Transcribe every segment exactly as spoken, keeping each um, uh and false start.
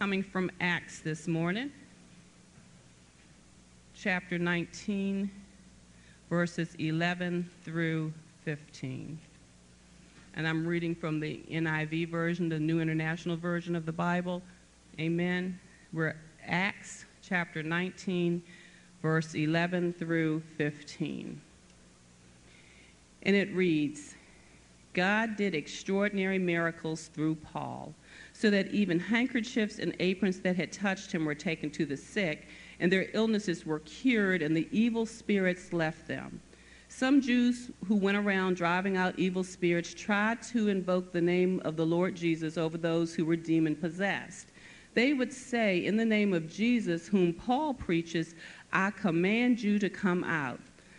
Coming from Acts this morning, chapter nineteen, verses eleven through fifteen. And I'm reading from the N I V version, the New International Version of the Bible. Amen. We're Acts chapter nineteen, verse eleven through fifteen. And it reads, God did extraordinary miracles through Paul, so that even handkerchiefs and aprons that had touched him were taken to the sick, and their illnesses were cured, and the evil spirits left them. Some Jews who went around driving out evil spirits tried to invoke the name of the Lord Jesus over those who were demon-possessed. They would say, in the name of Jesus, whom Paul preaches, I command you to come out.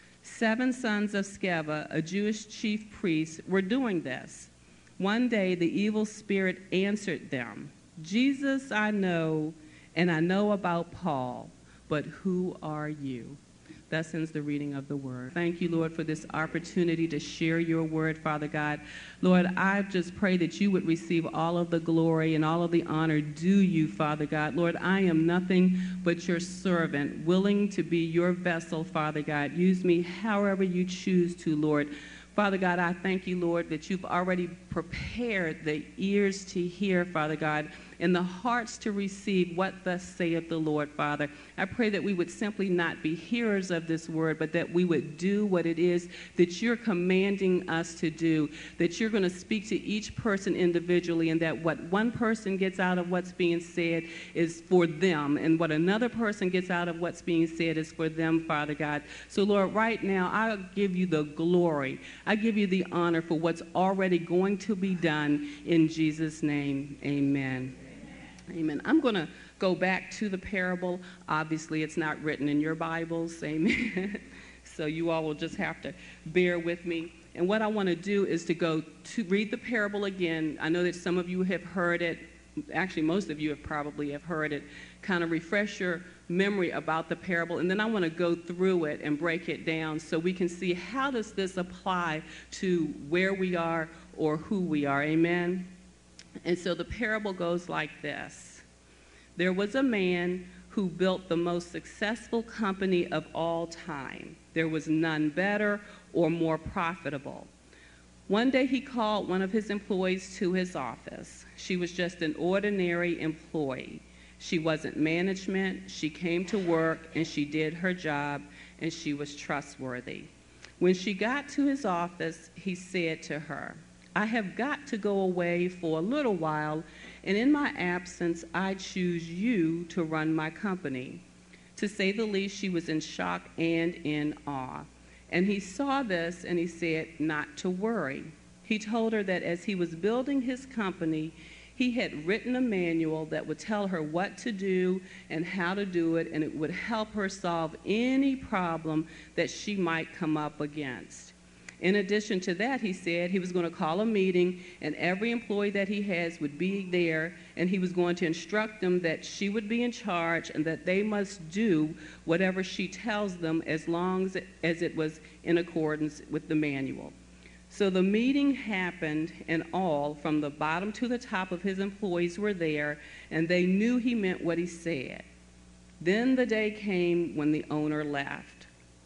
Seven sons of Sceva, a Jewish chief priest, were doing this. One day the evil spirit answered them, Jesus I know, and I know about Paul, but who are you? Thus ends the reading of the word. Thank you, Lord, for this opportunity to share your word, Father God. Lord, I just pray that you would receive all of the glory and all of the honor due you, Father God. Lord, I am nothing but your servant, willing to be your vessel, Father God. Use me however you choose to, Lord. Father God, I thank you, Lord, that you've already prepared the ears to hear, Father God, and the hearts to receive what thus saith the Lord, Father. I pray that we would simply not be hearers of this word, but that we would do what it is that you're commanding us to do, that you're going to speak to each person individually, and that what one person gets out of what's being said is for them, and what another person gets out of what's being said is for them, Father God. So, Lord, right now, I'll give you the glory. I give you the honor for what's already going to be done. In Jesus' name, amen. Amen. I'm going to go back to the parable. Obviously, it's not written in your Bibles. Amen. So you all will just have to bear with me. And what I want to do is to go to read the parable again. I know that some of you have heard it. Actually, most of you have probably have heard it. Kind of refresh your memory about the parable. And then I want to go through it and break it down so we can see how does this apply to where we are or who we are. Amen. And so the parable goes like this. There was a man who built the most successful company of all time. There was none better or more profitable. One day he called one of his employees to his office. She was just an ordinary employee. She wasn't management. She came to work and she did her job, and she was trustworthy. When she got to his office, he said to her, I have got to go away for a little while, and in my absence, I choose you to run my company. To say the least, she was in shock and in awe. And he saw this, and he said not to worry. He told her that as he was building his company, he had written a manual that would tell her what to do and how to do it, and it would help her solve any problem that she might come up against. In addition to that, he said he was going to call a meeting, and every employee that he has would be there, and he was going to instruct them that she would be in charge and that they must do whatever she tells them as long as it, as it was in accordance with the manual. So the meeting happened, and all, from the bottom to the top of his employees were there, and they knew he meant what he said. Then the day came when the owner left.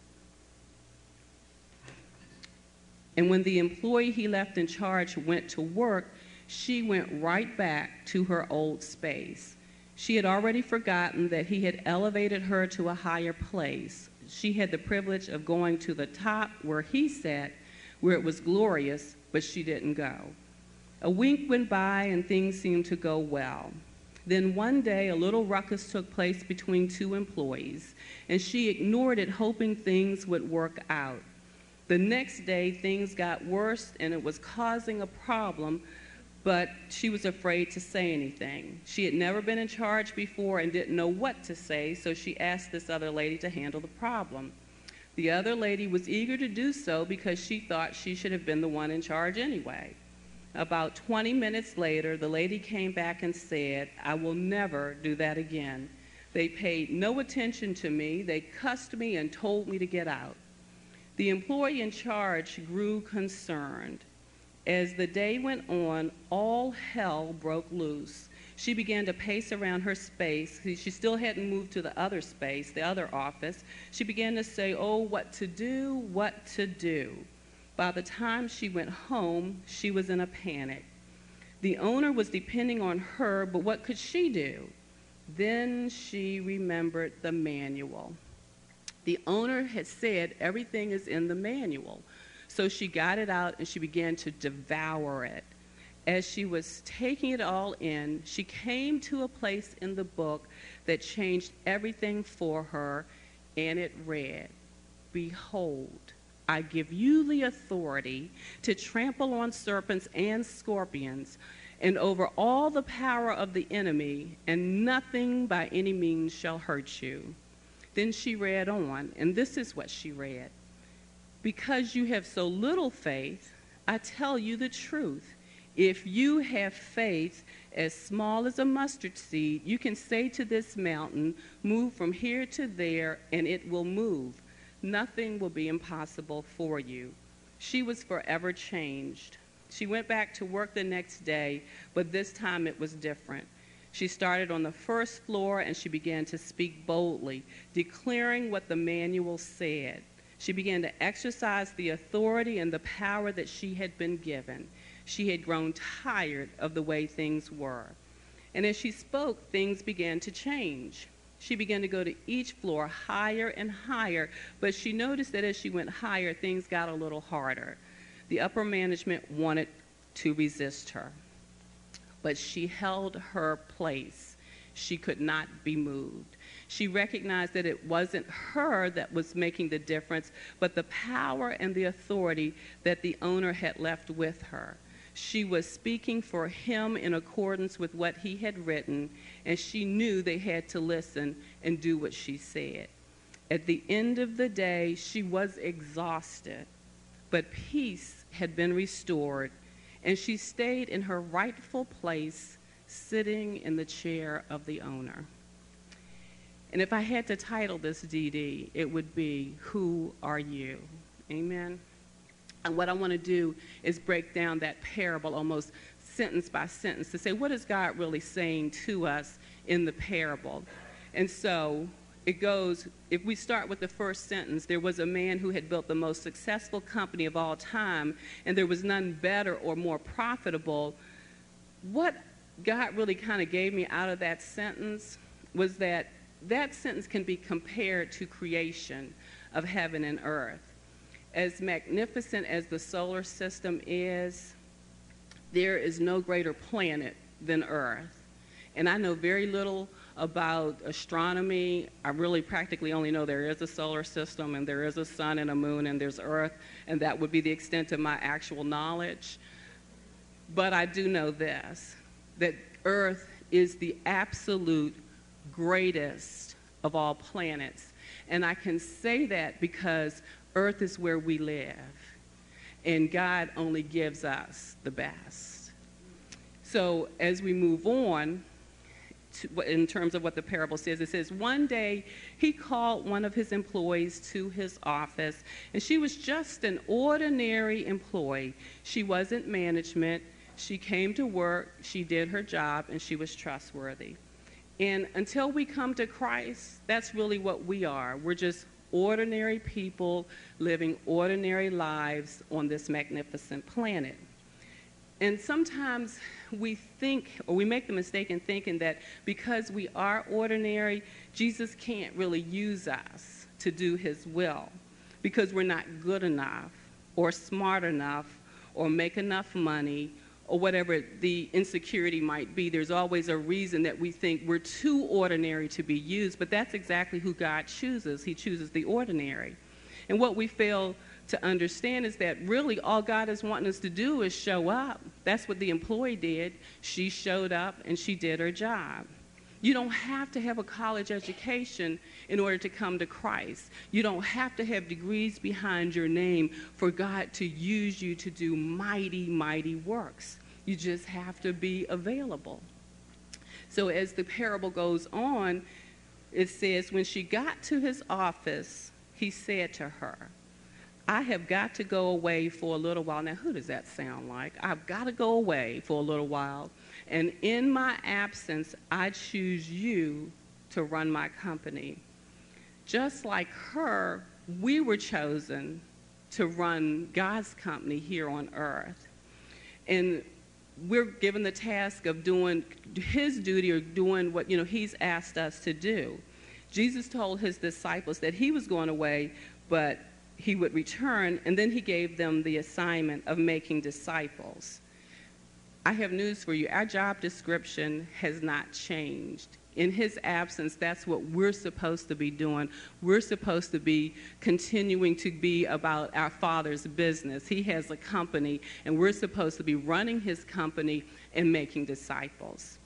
And when the employee he left in charge went to work, she went right back to her old space. She had already forgotten that he had elevated her to a higher place. She had the privilege of going to the top where he sat, where it was glorious, but she didn't go. A week went by and things seemed to go well. Then one day a little ruckus took place between two employees, and she ignored it, hoping things would work out. The next day, things got worse, and it was causing a problem, but she was afraid to say anything. She had never been in charge before and didn't know what to say, so she asked this other lady to handle the problem. The other lady was eager to do so because she thought she should have been the one in charge anyway. About twenty minutes later, the lady came back and said, I will never do that again. They paid no attention to me. They cussed me and told me to get out. The employee in charge grew concerned. As the day went on, all hell broke loose. She began to pace around her space. She still hadn't moved to the other space, the other office. She began to say, oh, what to do, what to do. By the time she went home, she was in a panic. The owner was depending on her, but what could she do? Then she remembered the manual. The owner had said everything is in the manual. So she got it out and she began to devour it. As she was taking it all in, she came to a place in the book that changed everything for her, and it read, behold, I give you the authority to trample on serpents and scorpions and over all the power of the enemy, and nothing by any means shall hurt you. Then she read on, and this is what she read. Because you have so little faith, I tell you the truth. If you have faith as small as a mustard seed, you can say to this mountain, move from here to there, and it will move. Nothing will be impossible for you. She was forever changed. She went back to work the next day, but this time it was different. She started on the first floor and she began to speak boldly, declaring what the manual said. She began to exercise the authority and the power that she had been given. She had grown tired of the way things were. And as she spoke, things began to change. She began to go to each floor higher and higher, but she noticed that as she went higher, things got a little harder. The upper management wanted to resist her, but she held her place. She could not be moved. She recognized that it wasn't her that was making the difference, but the power and the authority that the owner had left with her. She was speaking for him in accordance with what he had written, and she knew they had to listen and do what she said. At the end of the day, she was exhausted, but peace had been restored, and she stayed in her rightful place, sitting in the chair of the owner. And if I had to title this, Dee Dee, it would be, Who Are You? Amen. And what I want to do is break down that parable almost sentence by sentence to say, what is God really saying to us in the parable? And so it goes, if we start with the first sentence, there was a man who had built the most successful company of all time, and there was none better or more profitable. What God really kind of gave me out of that sentence was that that sentence can be compared to creation of heaven and earth. As magnificent as the solar system is, there is no greater planet than Earth. And I know very little about astronomy. I really practically only know there is a solar system, and there is a sun and a moon, and there's Earth, and that would be the extent of my actual knowledge. But I do know this, that Earth is the absolute greatest of all planets. And I can say that because Earth is where we live, and God only gives us the best. So as we move on, to, in terms of what the parable says, it says, one day he called one of his employees to his office, and she was just an ordinary employee. She wasn't management. She came to work, she did her job, and she was trustworthy. And until we come to Christ, that's really what we are. We're just ordinary people living ordinary lives on this magnificent planet. And sometimes we think, or we make the mistake in thinking that because we are ordinary, Jesus can't really use us to do his will because we're not good enough or smart enough or make enough money or whatever the insecurity might be. There's always a reason that we think we're too ordinary to be used, but that's exactly who God chooses. He chooses the ordinary. And what we fail to understand is that really all God is wanting us to do is show up. That's what the employee did. She showed up and she did her job. You don't have to have a college education in order to come to Christ. You don't have to have degrees behind your name for God to use you to do mighty, mighty works. You just have to be available. So as the parable goes on, it says, when she got to his office, he said to her, I have got to go away for a little while. Now, who does that sound like? I've got to go away for a little while. And in my absence, I choose you to run my company. Just like her, we were chosen to run God's company here on earth. And we're given the task of doing his duty or doing what, you know, he's asked us to do. Jesus told his disciples that he was going away, but he would return, and then he gave them the assignment of making disciples. I have news for you. Our job description has not changed. In his absence, that's what we're supposed to be doing. We're supposed to be continuing to be about our Father's business. He has a company, and we're supposed to be running his company and making disciples.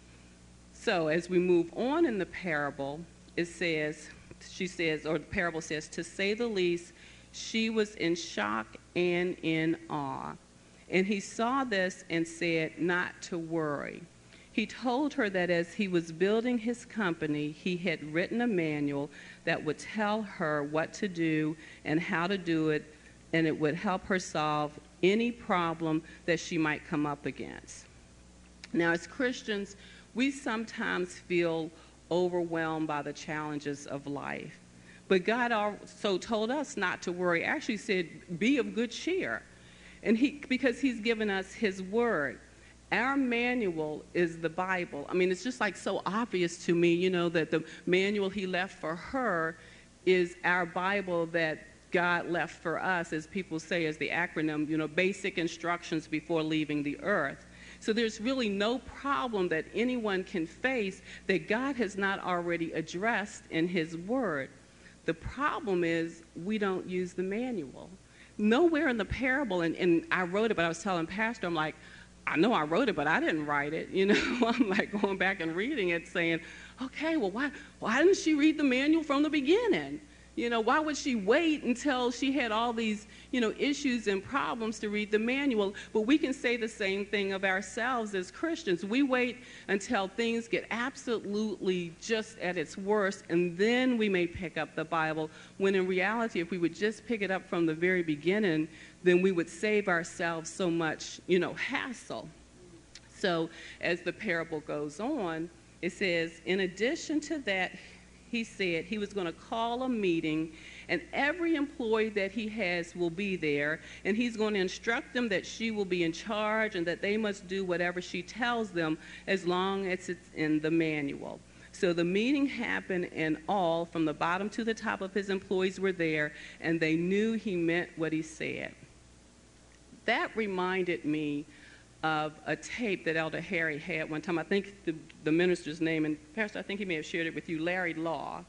So as we move on in the parable, it says, she says, or the parable says, to say the least, she was in shock and in awe. And he saw this and said not to worry. He told her that as he was building his company, he had written a manual that would tell her what to do and how to do it, and it would help her solve any problem that she might come up against. Now, as Christians, we sometimes feel overwhelmed by the challenges of life. But God also told us not to worry. Actually said, be of good cheer. And he, because he's given us his word. Our manual is the Bible. I mean, it's just like so obvious to me, you know, that the manual he left for her is our Bible that God left for us, as people say, as the acronym, you know, basic instructions before leaving the earth. So there's really no problem that anyone can face that God has not already addressed in his word. The problem is we don't use the manual. Nowhere in the parable, and, and I wrote it, but I was telling Pastor, I'm like, I know I wrote it, but I didn't write it. You know, I'm like going back and reading it saying, okay, well, why, why didn't she read the manual from the beginning? You know, why would she wait until she had all these, you know, issues and problems to read the manual? But we can say the same thing of ourselves as Christians. We wait until things get absolutely just at its worst, and then we may pick up the Bible, when in reality, if we would just pick it up from the very beginning, then we would save ourselves so much, you know, hassle. So as the parable goes on, it says, in addition to that, he said he was going to call a meeting, and every employee that he has will be there, and he's going to instruct them that she will be in charge and that they must do whatever she tells them as long as it's in the manual. So the meeting happened, and all, from the bottom to the top of his employees were there, and they knew he meant what he said. That reminded me of a tape that Elder Harry had one time. I think the, the minister's name, and Pastor, I think he may have shared it with you, Larry Law.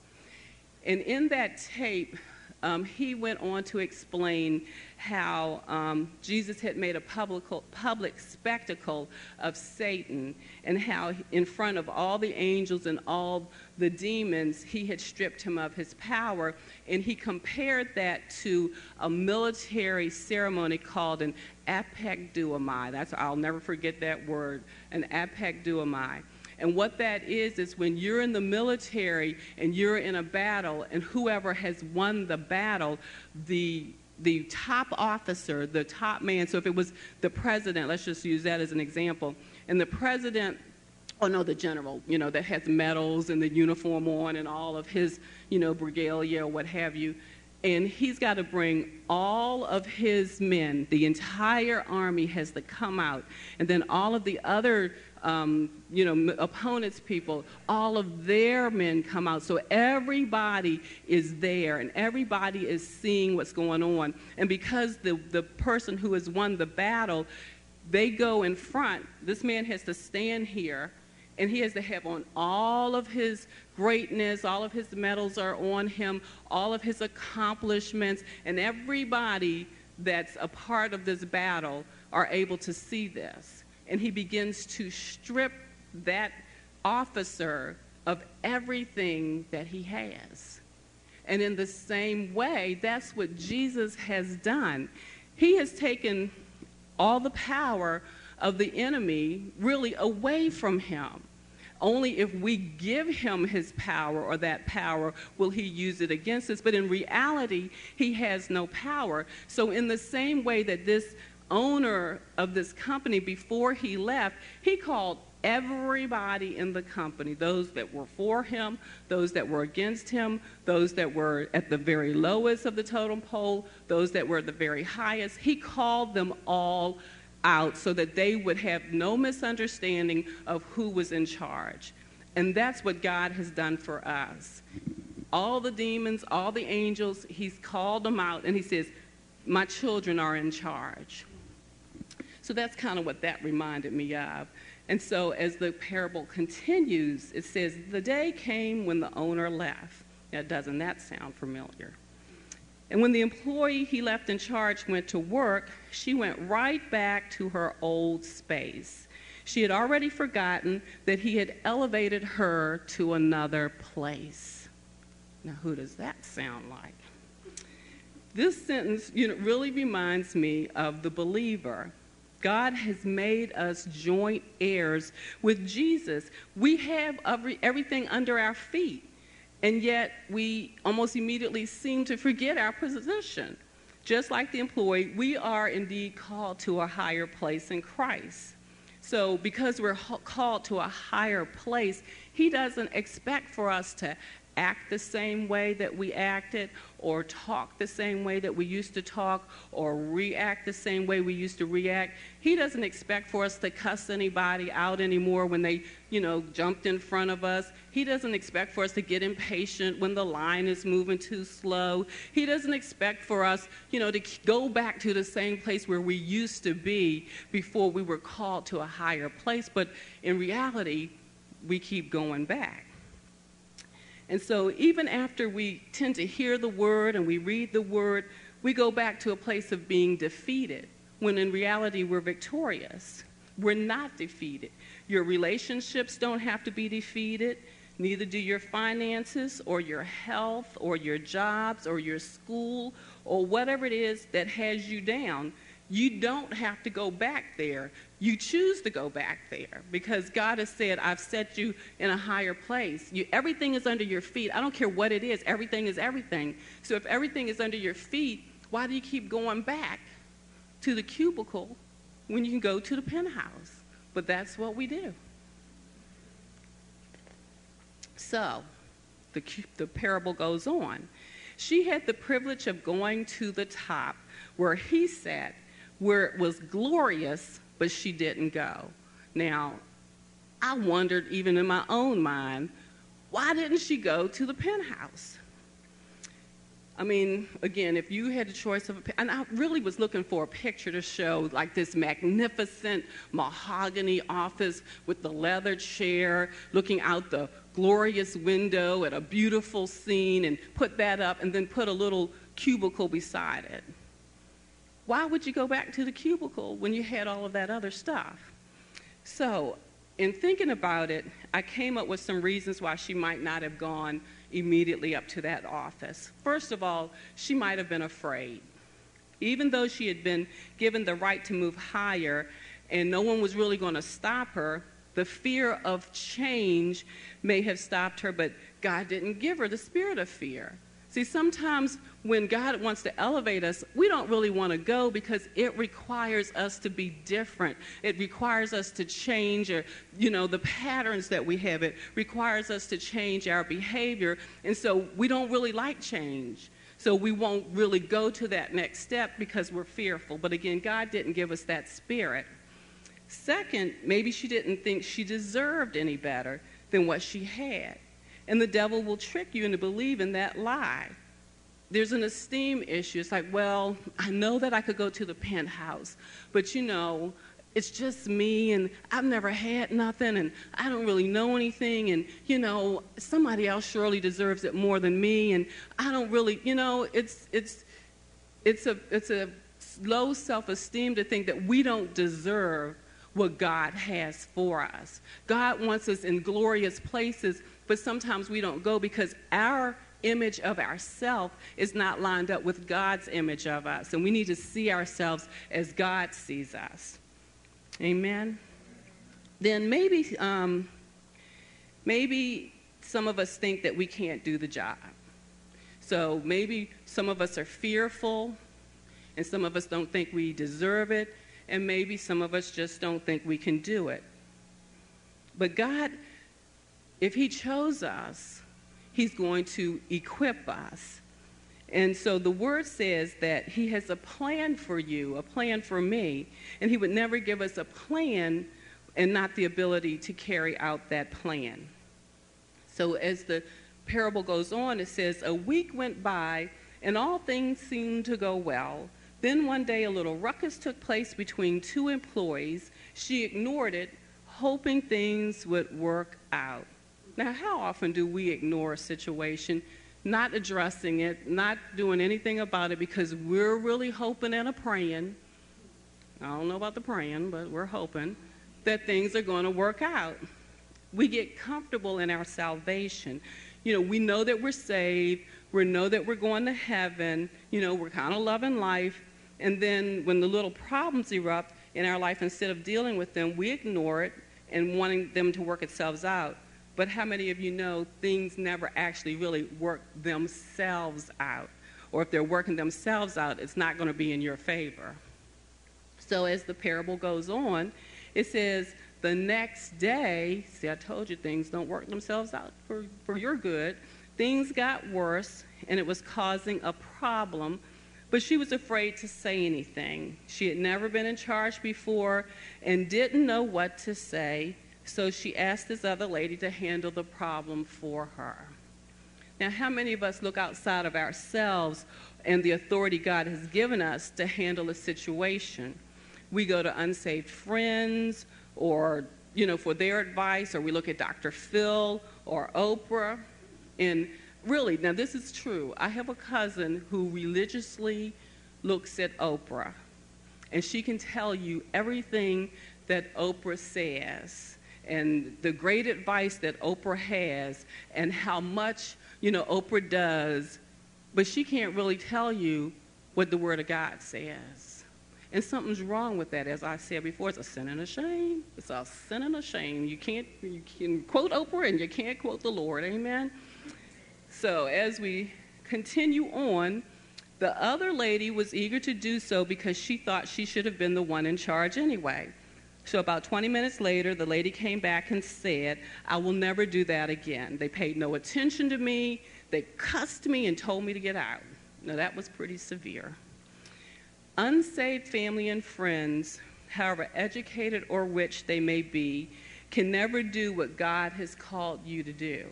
And in that tape, um, he went on to explain how um, Jesus had made a public, public spectacle of Satan, and how in front of all the angels and all the demons, he had stripped him of his power. And he compared that to a military ceremony called an apekduomai. That's, I'll never forget that word, an apekduomai. And what that is, is when you're in the military and you're in a battle, and whoever has won the battle, the the top officer, the top man, so if it was the president, let's just use that as an example, and the president, oh no, the general, you know, that has medals and the uniform on and all of his, you know, regalia or what have you, and he's got to bring all of his men, the entire army has to come out, and then all of the other Um, you know, opponents' people, all of their men come out. So everybody is there, and everybody is seeing what's going on. And because the, the person who has won the battle, they go in front, this man has to stand here, and he has to have on all of his greatness, all of his medals are on him, all of his accomplishments, and everybody that's a part of this battle are able to see this. And he begins to strip that officer of everything that he has. And in the same way, that's what Jesus has done. He has taken all the power of the enemy really away from him. Only if we give him his power, or that power, will he use it against us. But in reality, he has no power. So in the same way that this owner of this company, before he left, he called everybody in the company, those that were for him, those that were against him, those that were at the very lowest of the totem pole, those that were at the very highest. He called them all out so that they would have no misunderstanding of who was in charge. And that's what God has done for us. All the demons, all the angels, he's called them out, and he says, my children are in charge. So that's kind of what that reminded me of. And so as the parable continues, it says, the day came when the owner left. Now, doesn't that sound familiar? And when the employee he left in charge went to work, she went right back to her old space. She had already forgotten that he had elevated her to another place. Now, who does that sound like? This sentence, you know, really reminds me of the believer. God has made us joint heirs with Jesus. We have every, everything under our feet, and yet we almost immediately seem to forget our position. Just like the employee, we are indeed called to a higher place in Christ. So because we're called to a higher place, he doesn't expect for us to act the same way that we acted, or talk the same way that we used to talk, or react the same way we used to react. He doesn't expect for us to cuss anybody out anymore when they, you know, jumped in front of us. He doesn't expect for us to get impatient when the line is moving too slow. He doesn't expect for us, you know, to go back to the same place where we used to be before we were called to a higher place. But in reality, we keep going back. And so even after we tend to hear the word and we read the word, we go back to a place of being defeated, when in reality we're victorious. We're not defeated. Your relationships don't have to be defeated. Neither do your finances or your health or your jobs or your school or whatever it is that has you down. You don't have to go back there. You choose to go back there because God has said, I've set you in a higher place. You, everything is under your feet. I don't care what it is. Everything is everything. So if everything is under your feet, why do you keep going back to the cubicle when you can go to the penthouse? But that's what we do. So the, the parable goes on. She had the privilege of going to the top where he sat, where it was glorious, but she didn't go. Now, I wondered, even in my own mind, why didn't she go to the penthouse? I mean, again, if you had a choice of a, and I really was looking for a picture to show like this magnificent mahogany office with the leather chair, looking out the glorious window at a beautiful scene, and put that up and then put a little cubicle beside it. Why would you go back to the cubicle when you had all of that other stuff? So, in thinking about it, I came up with some reasons why she might not have gone immediately up to that office. First of all, she might have been afraid. Even though she had been given the right to move higher and no one was really going to stop her, the fear of change may have stopped her, but God didn't give her the spirit of fear. See, sometimes when God wants to elevate us, we don't really want to go because it requires us to be different. It requires us to change, or, you know, the patterns that we have. It requires us to change our behavior. And so we don't really like change. So we won't really go to that next step because we're fearful. But again, God didn't give us that spirit. Second, maybe she didn't think she deserved any better than what she had. And the devil will trick you into believing that lie. There's an esteem issue. It's like, well, I know that I could go to the penthouse, but you know, it's just me, and I've never had nothing, and I don't really know anything, and you know, somebody else surely deserves it more than me, and I don't really, you know, it's it's it's a it's a low self-esteem to think that we don't deserve what God has for us. God wants us in glorious places, but sometimes we don't go because our image of ourselves is not lined up with God's image of us, and we need to see ourselves as God sees us. Amen? Then maybe, um, maybe some of us think that we can't do the job. So maybe some of us are fearful, and some of us don't think we deserve it, and maybe some of us just don't think we can do it. But God, if he chose us, he's going to equip us. And so the word says that he has a plan for you, a plan for me, and he would never give us a plan and not the ability to carry out that plan. So as the parable goes on, it says, a week went by and all things seemed to go well. Then one day a little ruckus took place between two employees. She ignored it, hoping things would work out. Now, how often do we ignore a situation, not addressing it, not doing anything about it because we're really hoping and a praying, I don't know about the praying, but we're hoping that things are going to work out. We get comfortable in our salvation. You know, we know that we're saved, we know that we're going to heaven, you know, we're kind of loving life, and then when the little problems erupt in our life, instead of dealing with them, we ignore it and wanting them to work themselves out. But how many of you know things never actually really work themselves out? Or if they're working themselves out, it's not going to be in your favor. So as the parable goes on, it says, the next day, see, I told you things don't work themselves out for, for your good. Things got worse, and it was causing a problem, but she was afraid to say anything. She had never been in charge before and didn't know what to say. So she asked this other lady to handle the problem for her. Now, how many of us look outside of ourselves and the authority God has given us to handle a situation? We go to unsaved friends or, you know, for their advice, or we look at Doctor Phil or Oprah. And really, now this is true. I have a cousin who religiously looks at Oprah, and she can tell you everything that Oprah says, and the great advice that Oprah has, and how much, you know, Oprah does, but she can't really tell you what the Word of God says. And something's wrong with that. As I said before, it's a sin and a shame. It's a sin and a shame. You can't, you can quote Oprah and you can't quote the Lord, amen? So as we continue on, the other lady was eager to do so because she thought she should have been the one in charge anyway. So about twenty minutes later, the lady came back and said, I will never do that again. They paid no attention to me. They cussed me and told me to get out. Now, that was pretty severe. Unsaved family and friends, however educated or rich they may be, can never do what God has called you to do.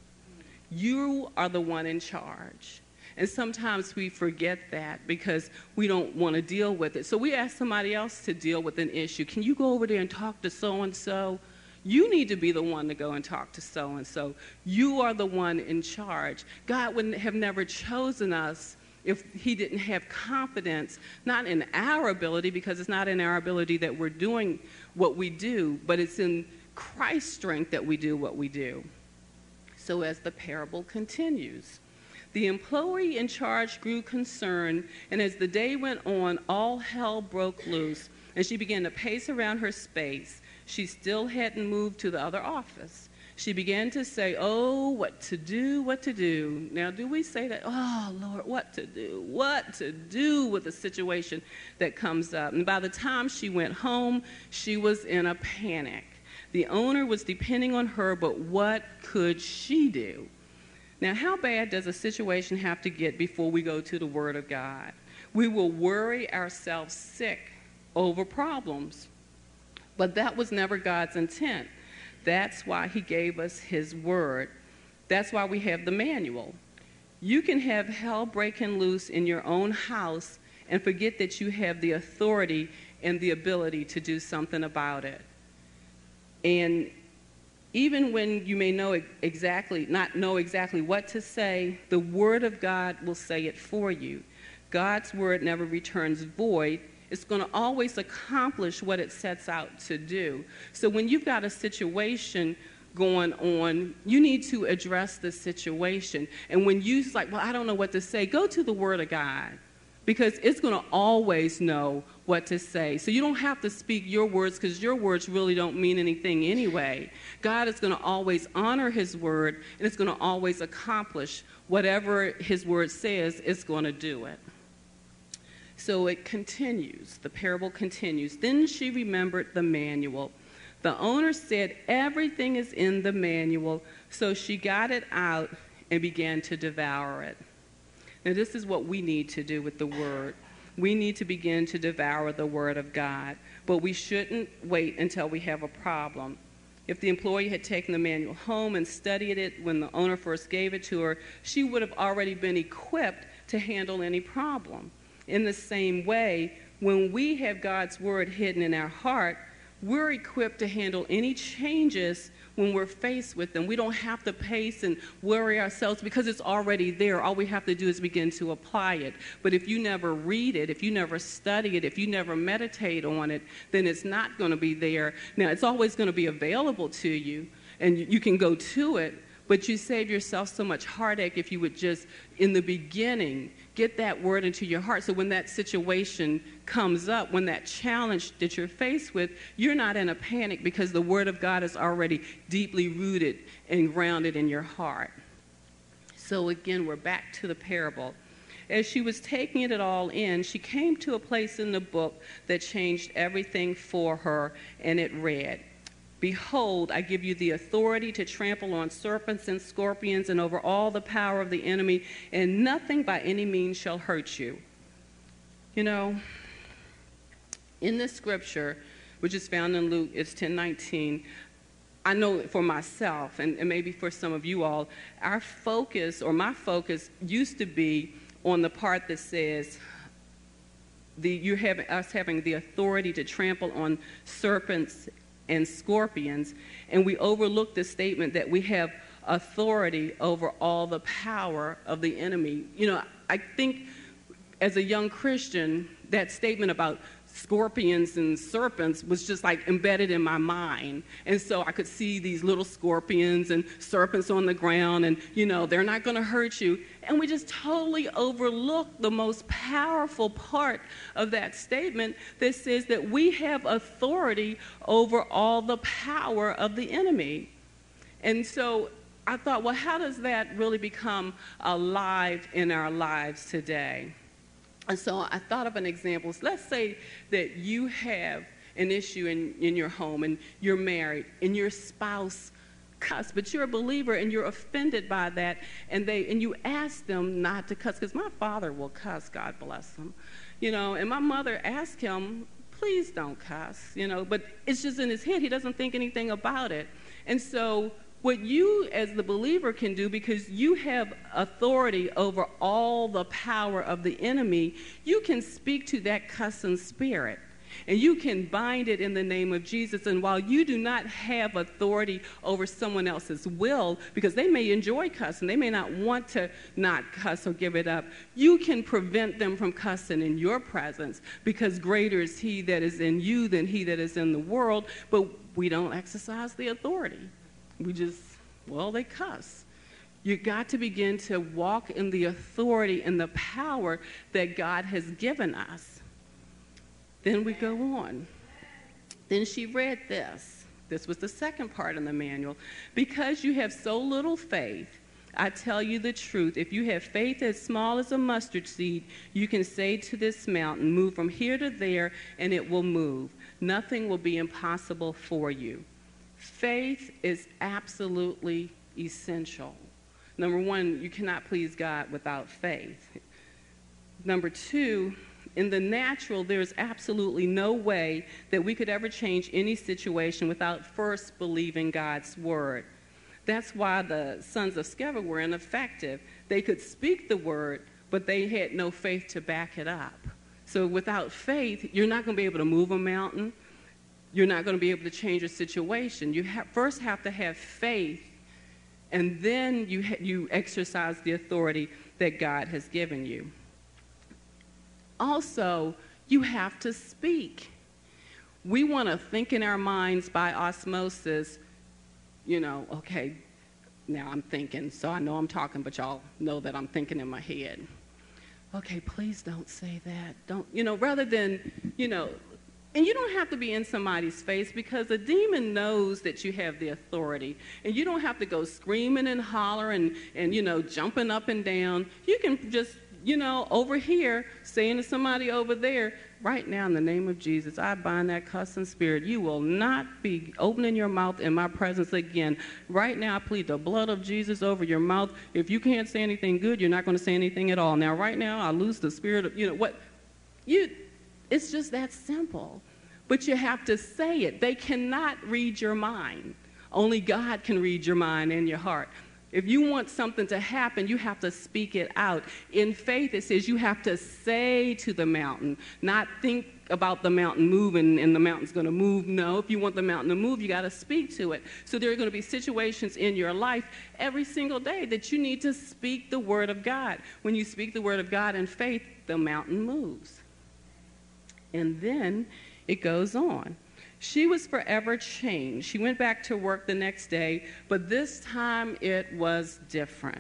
You are the one in charge. And sometimes we forget that because we don't want to deal with it. So we ask somebody else to deal with an issue. Can you go over there and talk to so-and-so? You need to be the one to go and talk to so-and-so. You are the one in charge. God would have never chosen us if he didn't have confidence, not in our ability, because it's not in our ability that we're doing what we do, but it's in Christ's strength that we do what we do. So as the parable continues, the employee in charge grew concerned, and as the day went on, all hell broke loose, and she began to pace around her space. She still hadn't moved to the other office. She began to say, oh, what to do, what to do. Now, do we say that? Oh, Lord, what to do, what to do with a situation that comes up? And by the time she went home, she was in a panic. The owner was depending on her, but what could she do? Now, how bad does a situation have to get before we go to the Word of God? We will worry ourselves sick over problems, but that was never God's intent. That's why he gave us his word. That's why we have the manual. You can have hell breaking loose in your own house and forget that you have the authority and the ability to do something about it. And even when you may know exactly, not know exactly what to say, the Word of God will say it for you. God's Word never returns void. It's going to always accomplish what it sets out to do. So when you've got a situation going on, you need to address the situation. And when you're like, well, I don't know what to say, go to the Word of God, because it's going to always know what to say. So you don't have to speak your words, because your words really don't mean anything anyway. God is going to always honor his word, and it's going to always accomplish whatever his word says. It's going to do it. So it continues. The parable continues. Then she remembered the manual. The owner said everything is in the manual, so she got it out and began to devour it. Now, this is what we need to do with the Word. We need to begin to devour the Word of God, but we shouldn't wait until we have a problem. If the employee had taken the manual home and studied it when the owner first gave it to her, she would have already been equipped to handle any problem. In the same way, when we have God's Word hidden in our heart, we're equipped to handle any changes when we're faced with them. We don't have to pace and worry ourselves because it's already there. All we have to do is begin to apply it. But if you never read it, if you never study it, if you never meditate on it, then it's not going to be there. Now, it's always going to be available to you, and you can go to it, but you save yourself so much heartache if you would just, in the beginning, get that word into your heart. So when that situation comes up, when that challenge that you're faced with, you're not in a panic because the Word of God is already deeply rooted and grounded in your heart. So again, we're back to the parable. As she was taking it all in, she came to a place in the book that changed everything for her, and it read, "Behold, I give you the authority to trample on serpents and scorpions and over all the power of the enemy, and nothing by any means shall hurt you." You know, in this scripture, which is found in Luke, it's ten nineteen, I know for myself, and, and maybe for some of you all, our focus, or my focus, used to be on the part that says, the, you're having, us having the authority to trample on serpents and scorpions, and we overlook the statement that we have authority over all the power of the enemy. You know, I think as a young Christian, that statement about scorpions and serpents was just like embedded in my mind. And so I could see these little scorpions and serpents on the ground, and, you know, they're not going to hurt you. And we just totally overlook the most powerful part of that statement that says that we have authority over all the power of the enemy. And so I thought, well, how does that really become alive in our lives today? And so I thought of an example. So let's say that you have an issue in, in your home, and you're married, and your spouse cuss, but you're a believer and you're offended by that, and they and you ask them not to cuss, because my father will cuss, God bless him, you know, and my mother asked him, please don't cuss, you know, but it's just in his head. He doesn't think anything about it. And so what you as the believer can do, because you have authority over all the power of the enemy, you can speak to that cussing spirit, and you can bind it in the name of Jesus. And while you do not have authority over someone else's will, because they may enjoy cussing, they may not want to not cuss or give it up, you can prevent them from cussing in your presence, because greater is he that is in you than he that is in the world. But we don't exercise the authority. We just, well, they cuss. You got to begin to walk in the authority and the power that God has given us. Then we go on. Then she read this. This was the second part in the manual. "Because you have so little faith, I tell you the truth. If you have faith as small as a mustard seed, you can say to this mountain, move from here to there, and it will move. Nothing will be impossible for you." Faith is absolutely essential. Number one, you cannot please God without faith. Number two, in the natural, there's absolutely no way that we could ever change any situation without first believing God's word. That's why the sons of Sceva were ineffective. They could speak the word, but they had no faith to back it up. So without faith, you're not going to be able to move a mountain. You're not going to be able to change a situation. You ha- first have to have faith, and then you, ha- you exercise the authority that God has given you. Also, you have to speak. We want to think in our minds by osmosis, you know, okay, now I'm thinking, so I know I'm talking, but y'all know that I'm thinking in my head. Okay, please don't say that. Don't, you know, rather than, you know, and you don't have to be in somebody's face, because a demon knows that you have the authority. And you don't have to go screaming and hollering and, and, you know, jumping up and down. You can just you know, over here, saying to somebody over there, right now in the name of Jesus, I bind that cussing spirit. You will not be opening your mouth in my presence again. Right now, I plead the blood of Jesus over your mouth. If you can't say anything good, you're not going to say anything at all. Now, right now, I lose the spirit of, you know, what, you, it's just that simple. But you have to say it. They cannot read your mind. Only God can read your mind and your heart. If you want something to happen, you have to speak it out. In faith, it says you have to say to the mountain, not think about the mountain moving and the mountain's going to move. No, if you want the mountain to move, you got to speak to it. So there are going to be situations in your life every single day that you need to speak the word of God. When you speak the word of God in faith, the mountain moves. And then it goes on. She was forever changed. She went back to work the next day, but this time it was different.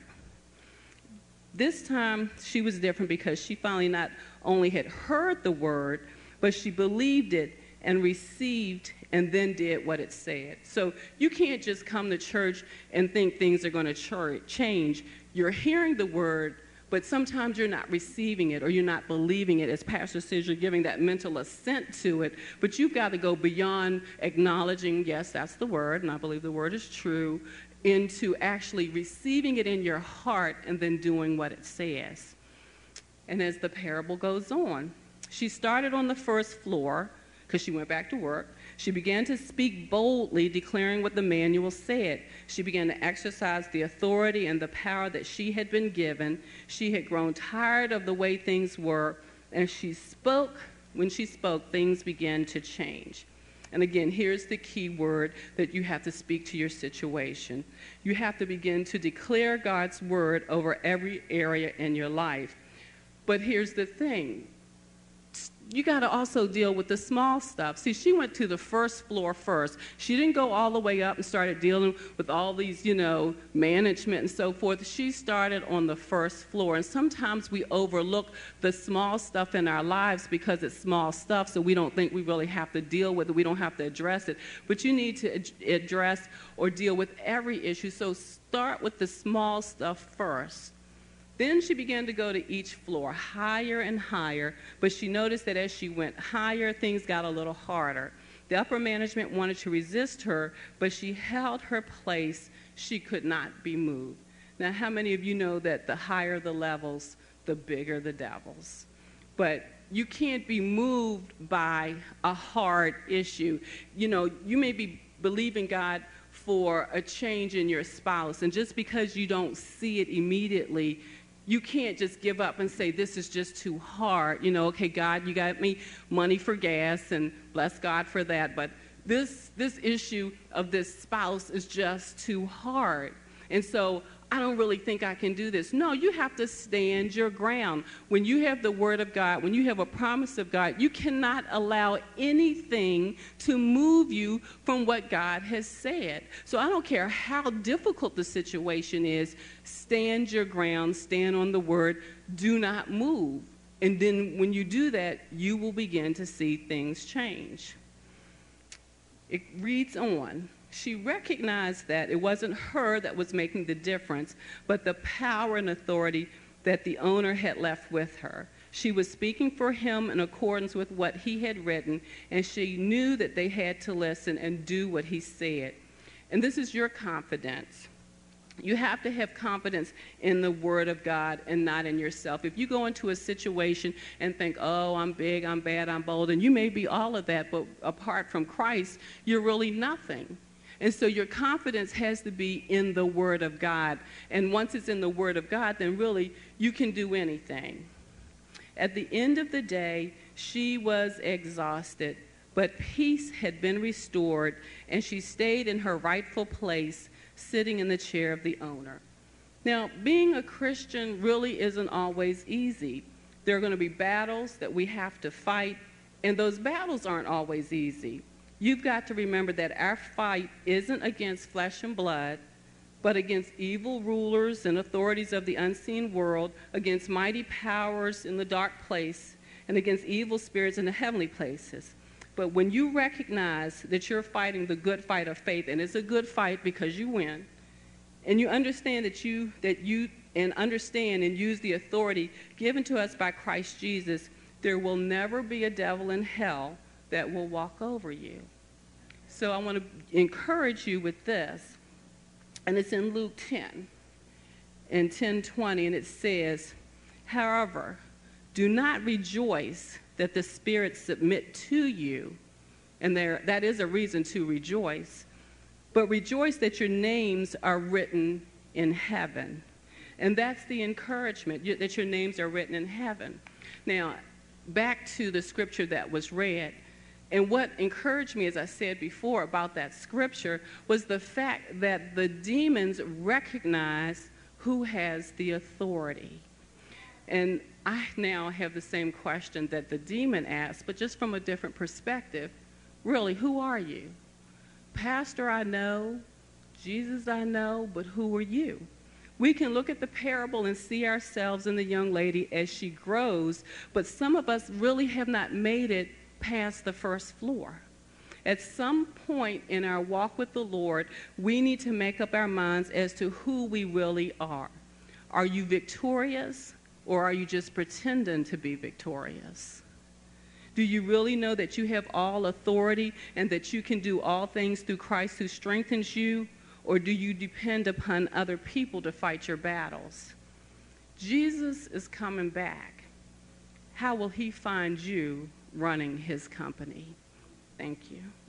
This time she was different because she finally not only had heard the word, but she believed it and received and then did what it said. So you can't just come to church and think things are going to change. You're hearing the word, but sometimes you're not receiving it or you're not believing it. As Pastor says, you're giving that mental assent to it, but you've got to go beyond acknowledging, yes, that's the word, and I believe the word is true, into actually receiving it in your heart and then doing what it says. And as the parable goes on, she started on the first floor because she went back to work. She began to speak boldly, declaring what the manual said. She began to exercise the authority and the power that she had been given. She had grown tired of the way things were, and she spoke. When she spoke, things began to change. And again, here's the key word that you have to speak to your situation. You have to begin to declare God's word over every area in your life. But here's the thing. You got to also deal with the small stuff. See, she went to the first floor first. She didn't go all the way up and started dealing with all these, you know, management and so forth. She started on the first floor. And sometimes we overlook the small stuff in our lives because it's small stuff, so we don't think we really have to deal with it. We don't have to address it. But you need to ad- address or deal with every issue. So start with the small stuff first. Then she began to go to each floor, higher and higher, but she noticed that as she went higher, things got a little harder. The upper management wanted to resist her, but she held her place. She could not be moved. Now, how many of you know that the higher the levels, the bigger the devils? But you can't be moved by a hard issue. You know, you may be believing God for a change in your spouse, and just because you don't see it immediately, you can't just give up and say, this is just too hard. You know, okay, God, you got me money for gas, and bless God for that. But this, this issue of this spouse is just too hard. And so I don't really think I can do this. No, you have to stand your ground. When you have the word of God, when you have a promise of God, you cannot allow anything to move you from what God has said. So I don't care how difficult the situation is, stand your ground, stand on the word, do not move. And then when you do that, you will begin to see things change. It reads on. She recognized that it wasn't her that was making the difference, but the power and authority that the owner had left with her. She was speaking for him in accordance with what he had written, and she knew that they had to listen and do what he said. And this is your confidence. You have to have confidence in the Word of God and not in yourself. If you go into a situation and think, oh, I'm big, I'm bad, I'm bold, and you may be all of that, but apart from Christ, you're really nothing. And so your confidence has to be in the Word of God. And once it's in the Word of God, then really you can do anything. At the end of the day, she was exhausted, but peace had been restored, and she stayed in her rightful place, sitting in the chair of the owner. Now, being a Christian really isn't always easy. There are going to be battles that we have to fight, and those battles aren't always easy. You've got to remember that our fight isn't against flesh and blood, but against evil rulers and authorities of the unseen world, against mighty powers in the dark place, and against evil spirits in the heavenly places. But when you recognize that you're fighting the good fight of faith, and it's a good fight because you win, and you understand that you, that you, and understand and use the authority given to us by Christ Jesus, there will never be a devil in hell that will walk over you. So I want to encourage you with this, and it's in Luke ten, in ten twenty, and it says, however, do not rejoice that the spirits submit to you, and there, that is a reason to rejoice, but rejoice that your names are written in heaven. And that's the encouragement, that your names are written in heaven. Now, back to the scripture that was read, and what encouraged me, as I said before, about that scripture was the fact that the demons recognize who has the authority. And I now have the same question that the demon asked, but just from a different perspective. Really, who are you? Pastor, I know. Jesus, I know. But who are you? We can look at the parable and see ourselves in the young lady as she grows, but some of us really have not made it past the first floor. At some point in our walk with the Lord, we need to make up our minds as to who we really are. Are you victorious, or are you just pretending to be victorious? Do you really know that you have all authority and that you can do all things through Christ who strengthens you? Or do you depend upon other people to fight your battles? Jesus is coming back. How will he find you running his company? Thank you.